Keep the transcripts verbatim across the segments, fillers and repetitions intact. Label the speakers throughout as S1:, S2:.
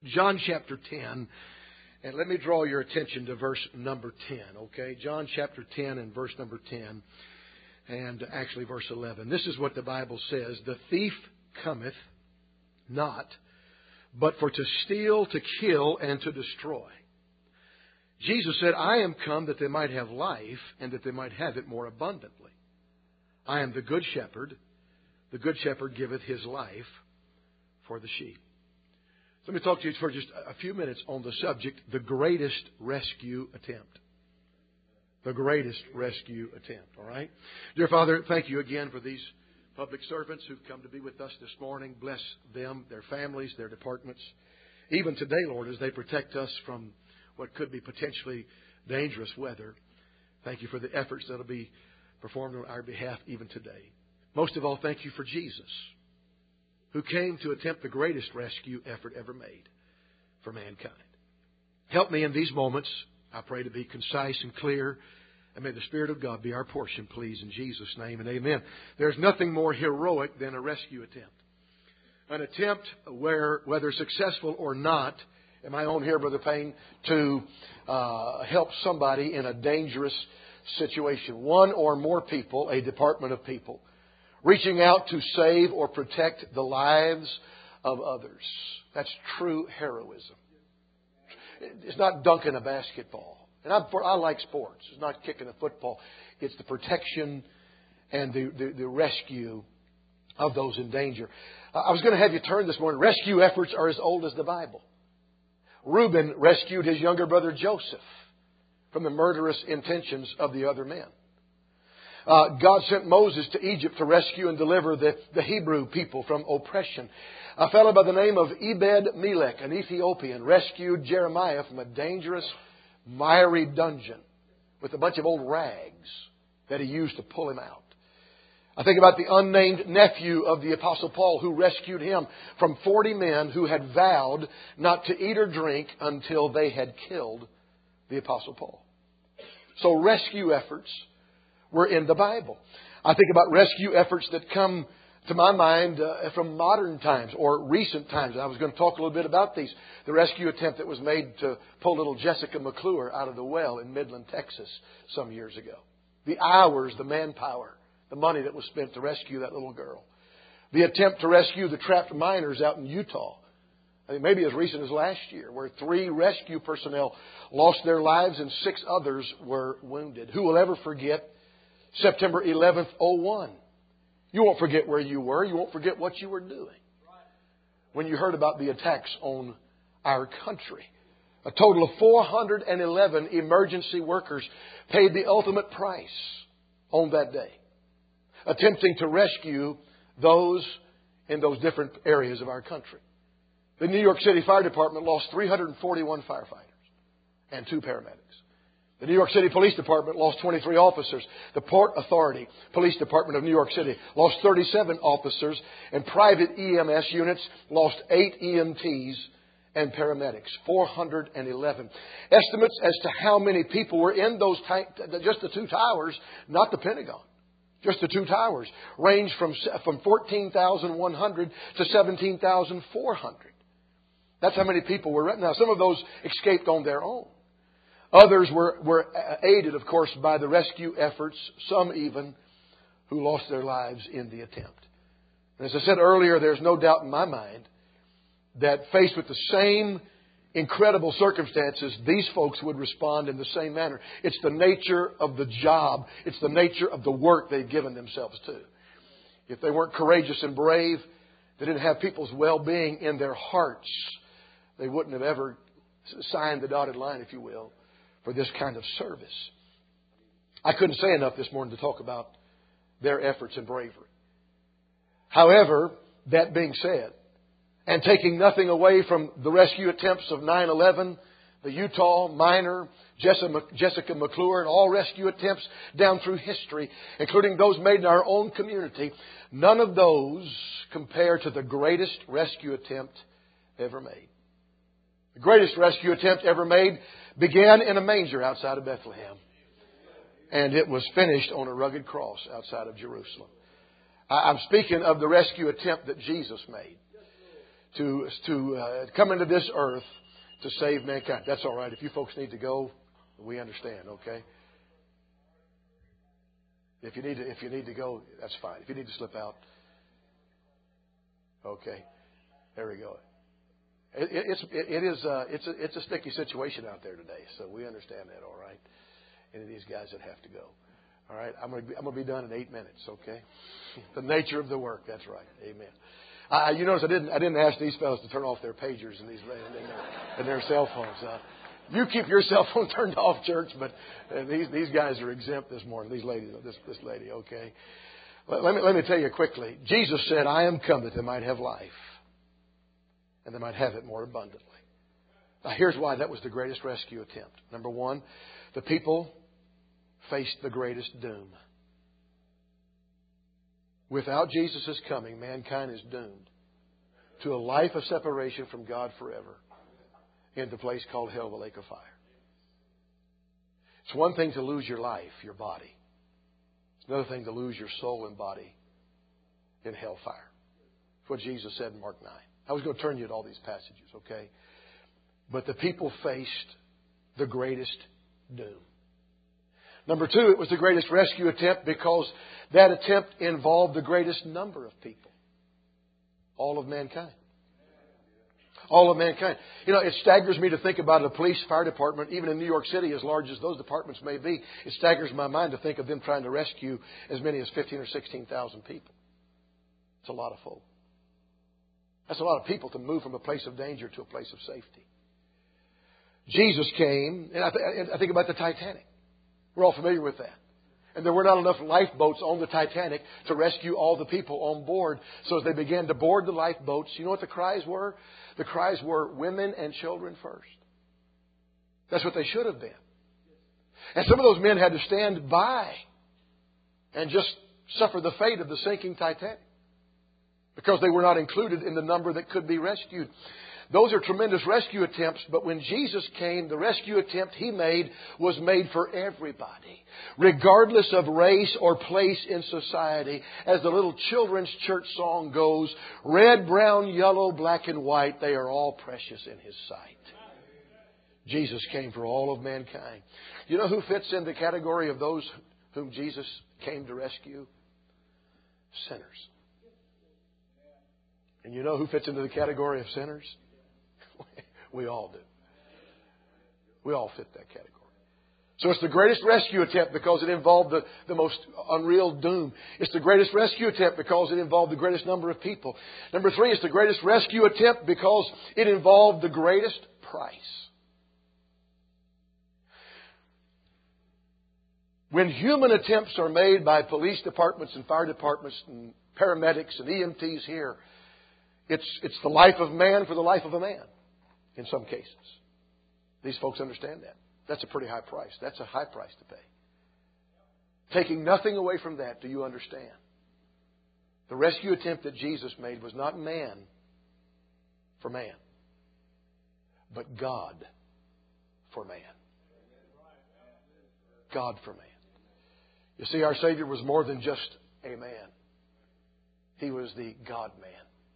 S1: John chapter ten. And let me draw your attention to verse number ten, okay? John chapter ten and verse number ten. And actually verse eleven. This is what the Bible says. The thief cometh not, but for to steal, to kill, and to destroy. Jesus said, I am come that they might have life, and that they might have it more abundantly. I am the good shepherd. The good shepherd giveth his life for the sheep. So let me talk to you for just a few minutes on the subject, the greatest rescue attempt. The greatest rescue attempt, all right? Dear Father, thank you again for these public servants who've come to be with us this morning. Bless them, their families, their departments. Even today, Lord, as they protect us from what could be potentially dangerous weather. Thank you for the efforts that will be performed on our behalf even today. Most of all, thank you for Jesus, who came to attempt the greatest rescue effort ever made for mankind. Help me in these moments, I pray, to be concise and clear. And may the Spirit of God be our portion, please, in Jesus' name and amen. There's nothing more heroic than a rescue attempt. An attempt where, whether successful or not, am I on here, Brother Payne, to uh, help somebody in a dangerous situation. One or more people, a department of people, reaching out to save or protect the lives of others. That's true heroism. It's not dunking a basketball. And I, I like sports. It's not kicking a football. It's the protection and the, the, the rescue of those in danger. I was going to have you turn this morning. Rescue efforts are as old as the Bible. Reuben rescued his younger brother Joseph from the murderous intentions of the other men. Uh, God sent Moses to Egypt to rescue and deliver the, the Hebrew people from oppression. A fellow by the name of Ebed-Melech, an Ethiopian, rescued Jeremiah from a dangerous, miry dungeon with a bunch of old rags that he used to pull him out. I think about the unnamed nephew of the Apostle Paul who rescued him from forty men who had vowed not to eat or drink until they had killed the Apostle Paul. So rescue efforts were in the Bible. I think about rescue efforts that come to my mind uh, from modern times or recent times. I was going to talk a little bit about these. The rescue attempt that was made to pull little Jessica McClure out of the well in Midland, Texas some years ago. The hours, the manpower, the money that was spent to rescue that little girl. The attempt to rescue the trapped miners out in Utah. I think maybe as recent as last year, where three rescue personnel lost their lives and six others were wounded. Who will ever forget September eleventh, oh one? You won't forget where you were. You won't forget what you were doing when you heard about the attacks on our country. A total of four hundred eleven emergency workers paid the ultimate price on that day, attempting to rescue those in those different areas of our country. The New York City Fire Department lost three hundred forty-one firefighters and two paramedics. The New York City Police Department lost twenty-three officers. The Port Authority Police Department of New York City lost thirty-seven officers. And private E M S units lost eight E M Ts and paramedics. four hundred eleven. Estimates as to how many people were in those, t- just the two towers, not the Pentagon. Just the two towers range from, from fourteen thousand one hundred to seventeen thousand four hundred. That's how many people were. Now, some of those escaped on their own. Others were, were aided, of course, by the rescue efforts, some even who lost their lives in the attempt. And as I said earlier, there's no doubt in my mind that faced with the same incredible circumstances, these folks would respond in the same manner. It's the nature of the job. It's the nature of the work they've given themselves to. If they weren't courageous and brave, they didn't have people's well-being in their hearts, they wouldn't have ever signed the dotted line, if you will, for this kind of service. I couldn't say enough this morning to talk about their efforts and bravery. However, that being said, and taking nothing away from the rescue attempts of nine eleven, the Utah miner, Jessica McClure, and all rescue attempts down through history, including those made in our own community, none of those compare to the greatest rescue attempt ever made. The greatest rescue attempt ever made began in a manger outside of Bethlehem. And it was finished on a rugged cross outside of Jerusalem. I'm speaking of the rescue attempt that Jesus made to, to uh, come into this earth to save mankind. That's all right. If you folks need to go, we understand, okay? If you need to, if you need to go, that's fine. If you need to slip out, okay. There we go. It, it, it's it, it is uh, it's a it's a sticky situation out there today, so we understand that, all right. Any of these guys that have to go, all right. I'm gonna be, I'm gonna be done in eight minutes, okay. The nature of the work. That's right. Amen. Uh, you notice I didn't I didn't ask these fellows to turn off their pagers and these and their, and their cell phones. Uh, you keep your cell phone turned off, church, but uh, these these guys are exempt this morning. These ladies, this this lady, okay. Let, let me let me tell you quickly. Jesus said, "I am come that they might have life, and they might have it more abundantly." Now, here's why that was the greatest rescue attempt. Number one, the people faced the greatest doom. Without Jesus' coming, mankind is doomed to a life of separation from God forever in the place called hell, the lake of fire. It's one thing to lose your life, your body. It's another thing to lose your soul and body in hellfire. That's what Jesus said in Mark nine. I was going to turn you to all these passages, okay? But the people faced the greatest doom. Number two, it was the greatest rescue attempt because that attempt involved the greatest number of people. All of mankind. All of mankind. You know, it staggers me to think about a police fire department, even in New York City, as large as those departments may be. It staggers my mind to think of them trying to rescue as many as fifteen or sixteen thousand people. It's a lot of folk. That's a lot of people to move from a place of danger to a place of safety. Jesus came, and I, th- I think about the Titanic. We're all familiar with that. And there were not enough lifeboats on the Titanic to rescue all the people on board. So as they began to board the lifeboats, you know what the cries were? The cries were women and children first. That's what they should have been. And some of those men had to stand by and just suffer the fate of the sinking Titanic because they were not included in the number that could be rescued. Those are tremendous rescue attempts, but when Jesus came, the rescue attempt He made was made for everybody, regardless of race or place in society. As the little children's church song goes, red, brown, yellow, black, and white, they are all precious in His sight. Jesus came for all of mankind. You know who fits in the category of those whom Jesus came to rescue? Sinners. And you know who fits into the category of sinners? We all do. We all fit that category. So it's the greatest rescue attempt because it involved the, the most unreal doom. It's the greatest rescue attempt because it involved the greatest number of people. Number three, it's the greatest rescue attempt because it involved the greatest price. When human attempts are made by police departments and fire departments and paramedics and E M Ts here, it's, it's the life of man for the life of a man. In some cases. These folks understand that. That's a pretty high price. That's a high price to pay. Taking nothing away from that, do you understand? The rescue attempt that Jesus made was not man for man, but God for man. God for man. You see, our Savior was more than just a man. He was the God-man.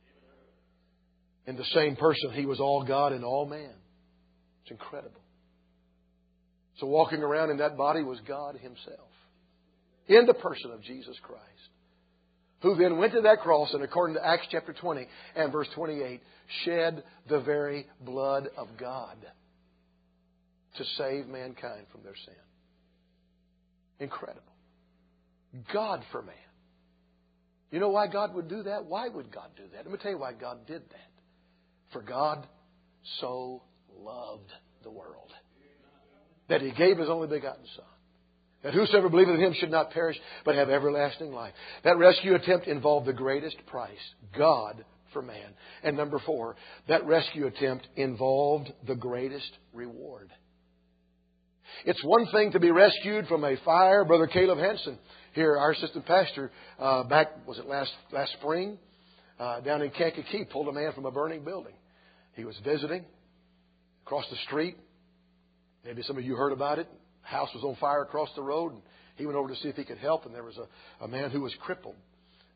S1: In the same person, He was all God and all man. It's incredible. So walking around in that body was God Himself. In the person of Jesus Christ. Who then went to that cross and according to Acts chapter twenty and verse twenty-eight, shed the very blood of God to save mankind from their sin. Incredible. God for man. You know why God would do that? Why would God do that? Let me tell you why God did that. For God so loved the world that He gave His only begotten Son, that whosoever believeth in Him should not perish but have everlasting life. That rescue attempt involved the greatest price, God for man. And number four, that rescue attempt involved the greatest reward. It's one thing to be rescued from a fire. Brother Caleb Hansen, here, our assistant pastor, uh, back, was it last last spring, uh, down in Kankakee, pulled a man from a burning building. He was visiting across the street. Maybe some of you heard about it. The house was on fire across the road. And he went over to see if he could help. And there was a, a man who was crippled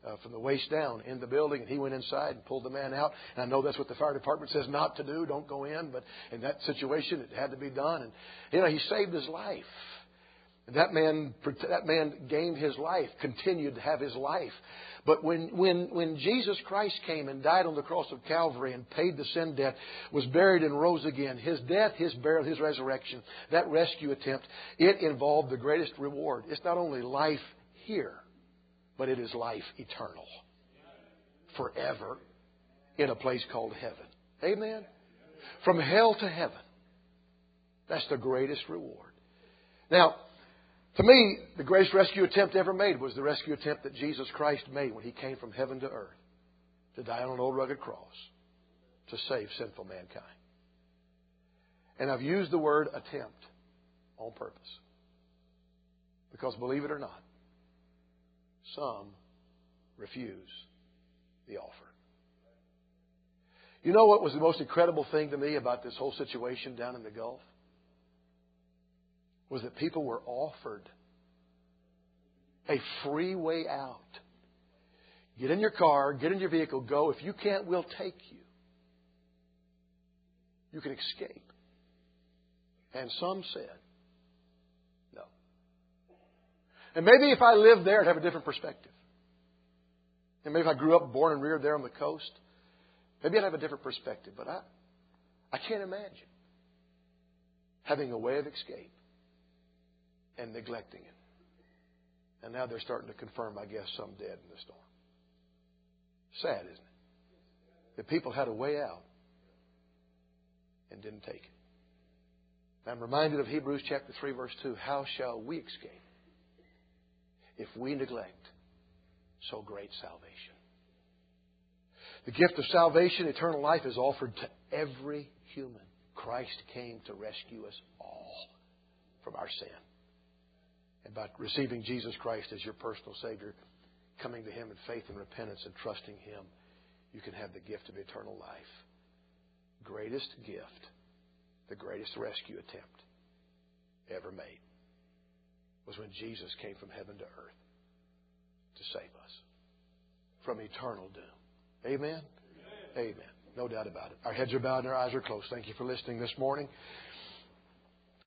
S1: uh, from the waist down in the building, and he went inside and pulled the man out. And I know that's what the fire department says not to do. Don't go in. But in that situation, it had to be done. And, you know, he saved his life. And that man, that man gained his life, continued to have his life. But when, when, when Jesus Christ came and died on the cross of Calvary and paid the sin debt, was buried and rose again, His death, His burial, His resurrection, that rescue attempt, it involved the greatest reward. It's not only life here, but it is life eternal. Forever in a place called heaven. Amen? From hell to heaven. That's the greatest reward. Now, to me, the greatest rescue attempt ever made was the rescue attempt that Jesus Christ made when He came from heaven to earth to die on an old rugged cross to save sinful mankind. And I've used the word attempt on purpose. Because believe it or not, some refuse the offer. You know what was the most incredible thing to me about this whole situation down in the Gulf? Was that people were offered a free way out. Get in your car, get in your vehicle, go. If you can't, we'll take you. You can escape. And some said, no. And maybe if I lived there, I'd have a different perspective. And maybe if I grew up, born and reared there on the coast, maybe I'd have a different perspective. But I, I can't imagine having a way of escape and neglecting it. And now they're starting to confirm, I guess, some dead in the storm. Sad, isn't it? That people had a way out and didn't take it. I'm reminded of Hebrews chapter three, verse two. How shall we escape if we neglect so great salvation? The gift of salvation, eternal life, is offered to every human. Christ came to rescue us all from our sin. And by receiving Jesus Christ as your personal Savior, coming to Him in faith and repentance and trusting Him, you can have the gift of eternal life. Greatest gift, the greatest rescue attempt ever made was when Jesus came from heaven to earth to save us from eternal doom. Amen? Amen. Amen. No doubt about it. Our heads are bowed and our eyes are closed. Thank you for listening this morning.